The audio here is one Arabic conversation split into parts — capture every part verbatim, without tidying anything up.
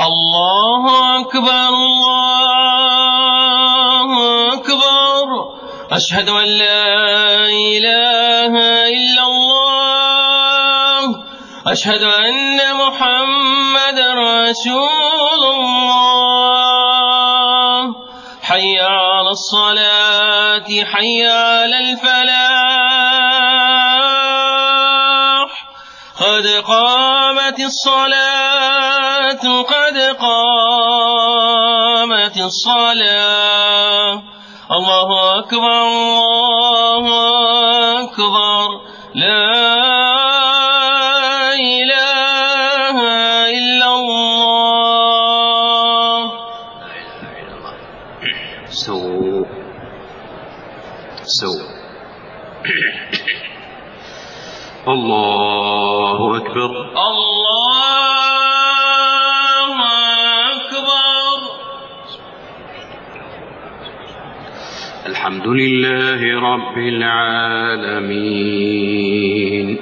الله أكبر الله أكبر أشهد أن لا إله إلا الله أشهد أن محمد رسول الله حي على الصلاة حي على الفلاح قد قامت الصلاة قد قامت الصلاة الله أكبر الله أكبر لا إله إلا الله. سو سو الله أكبر الله أكبر. الحمد لله رب العالمين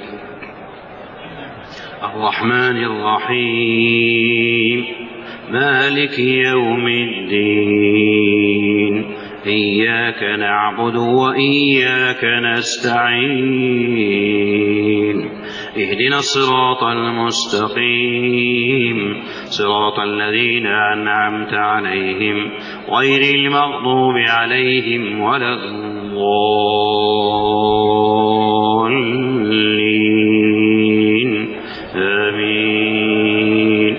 الرحمن الرحيم مالك يوم الدين إياك نعبد وإياك نستعين اهدنا الصراط المستقيم صراط الذين أنعمت عليهم غير المغضوب عليهم ولا الضالين آمين.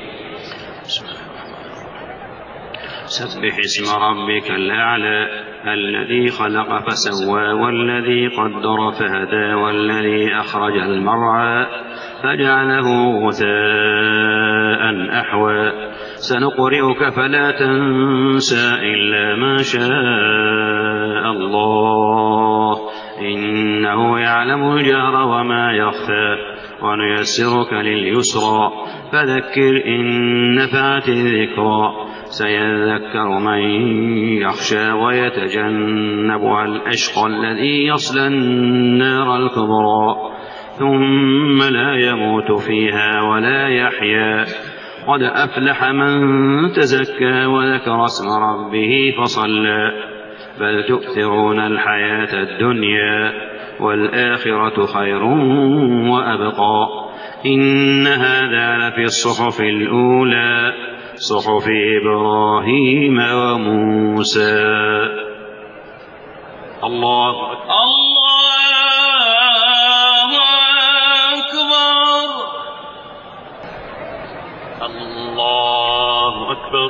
سبح اسم ربك الأعلى الذي خلق فسوى والذي قدر فهدى والذي أخرج المرعى فجعله غثاء أحوى سنقرئك فلا تنسى إلا ما شاء الله إنه يعلم الجهر وما يخفى ونيسرك لليسرى فذكر إن نفعت الذكرى سيذكر من يخشى ويتجنبها الأشقى الذي يصلى النار الكبرى ثم لا يموت فيها ولا يحيا قد أفلح من تزكى وذكر اسم ربه فصلى بل تؤثرون الحياة الدنيا والآخرة خير وأبقى إن هذا لفي الصحف الأولى صحف إبراهيم وموسى. الله الله أكبر الله أكبر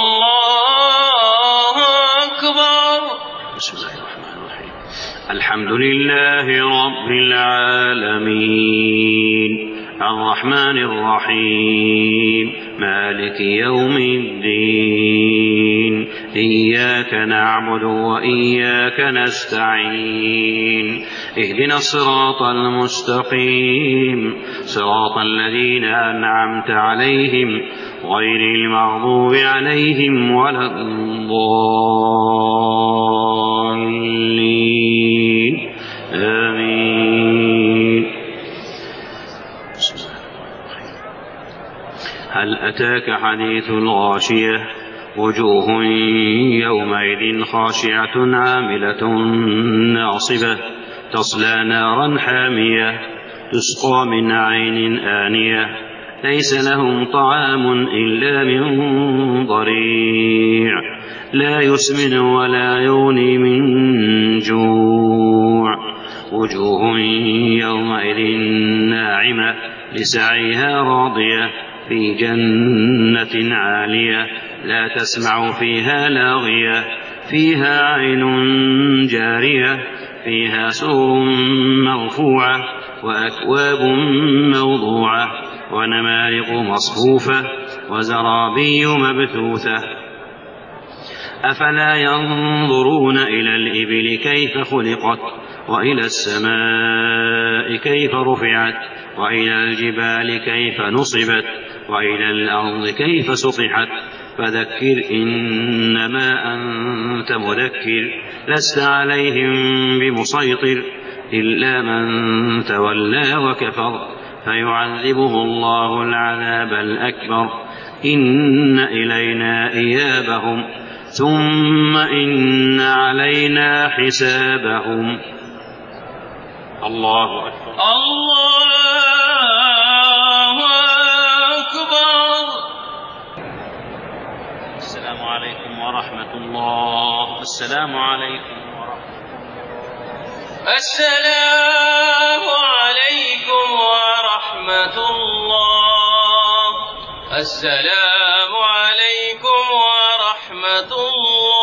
الله أكبر. بسم الله الرحمن الرحيم الحمد لله رب العالمين الرحمن الرحيم مالك يوم الدين إياك نعبد وإياك نستعين اهدنا الصراط المستقيم صراط الذين أنعمت عليهم غير المغضوب عليهم ولا الضالين آمين. هل أتاك حديث الغاشية وجوه يومئذ خاشعة عاملة ناصبة تصلى نارا حامية تسقى من عين آنية ليس لهم طعام إلا من ضريع لا يسمن ولا يغني من جوع وجوه يومئذ ناعمة لسعيها راضية في جنة عالية لا تسمع فيها لاغية فيها عين جارية فيها سرر مرفوعة وأكواب موضوعة ونمارق مصفوفة وزرابي مبثوثة أفلا ينظرون إلى الإبل كيف خلقت وإلى السماء كيف رفعت وإلى الجبال كيف نصبت وإلى الأرض كيف سطحت فذكر إنما أنت مذكر لست عليهم بمسيطر إلا من تولى وكفر فيعذبه الله العذاب الأكبر إن إلينا إيابهم ثم إن علينا حسابهم. الله أكبر. الله أكبر. السلام عليكم ورحمة الله. السلام عليكم ورحمة الله. السلام عليكم ورحمة الله. السلام عليكم ورحمة الله.